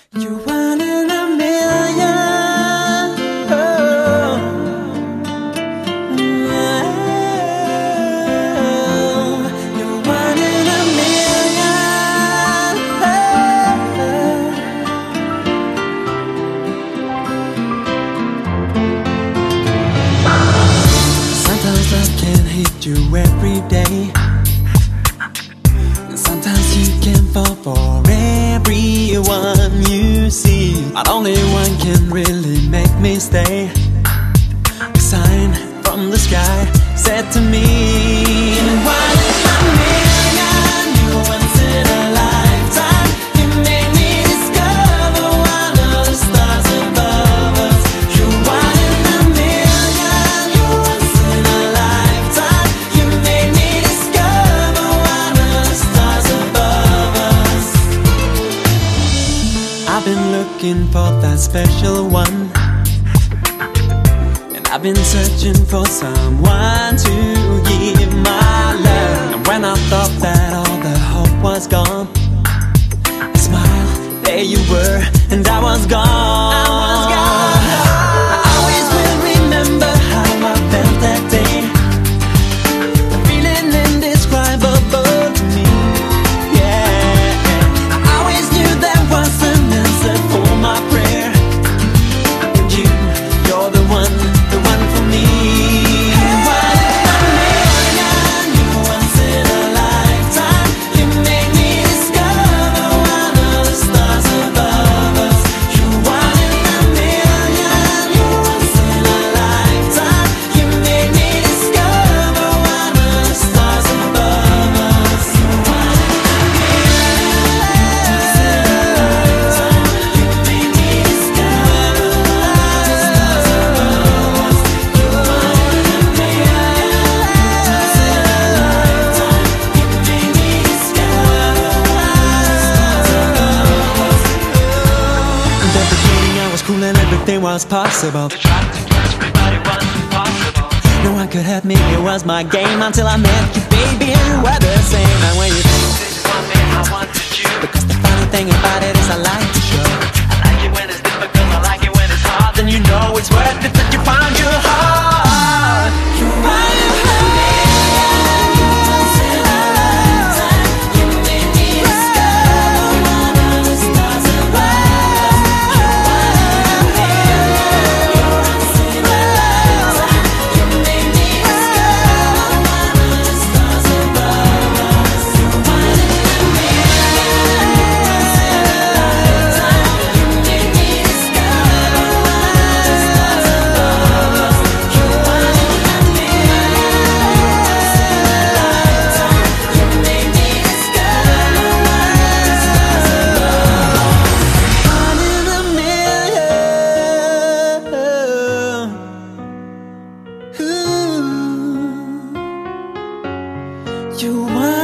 You're one in a million. Oh. You're one in a million. Sometimes love can hit you every day. Sometimes you can fall for everyone you see, but only one can really make me stay. A sign from the sky said to me, "One in a million, you're once in a lifetime. You made me discover one of the stars above us. You're one in a million, you're once in a lifetime. You made me discover one of the stars above us." I've been looking for that special one, and I've been searching for someone to give my love. And when I thought that all the hope was gone, I smiled, there you were, and I was gone. I always will remember how I felt that day. The feeling indescribable to me. Yeah, I always knew there was an answer for my prayer. And you're the one for me. One in a million, you're once in a lifetime. You made me discover one of the stars above us. You're one in a million, you're once in a lifetime. You made me discover one of the stars above us. You're one in a million, once in a lifetime. You made me discover one of the stars above us. You're one in a million, once in a lifetime. You made me discover one of the stars above us. In the beginning I was cool and everything was possible. To try to impress everybody was impossible. No one could hurt me, it was my game until I met you, baby, and you were the same. And when you this is one thing I wanted you, because the funny thing about it is I like to show. I like it when it's difficult, I like it when it's hard. Then you know it's worth it that you found your heart. You're one in a million, you're once in a lifetime. You made me discover one of the stars above us. You're one in a million, you're once in a lifetime. You made me discover one of the stars above us. You're one in a million, once in a lifetime. You made me discover one of the stars above us. You're one in a million, once in a lifetime. You made me discover one of the stars above us. One in a million. Ooh. You're one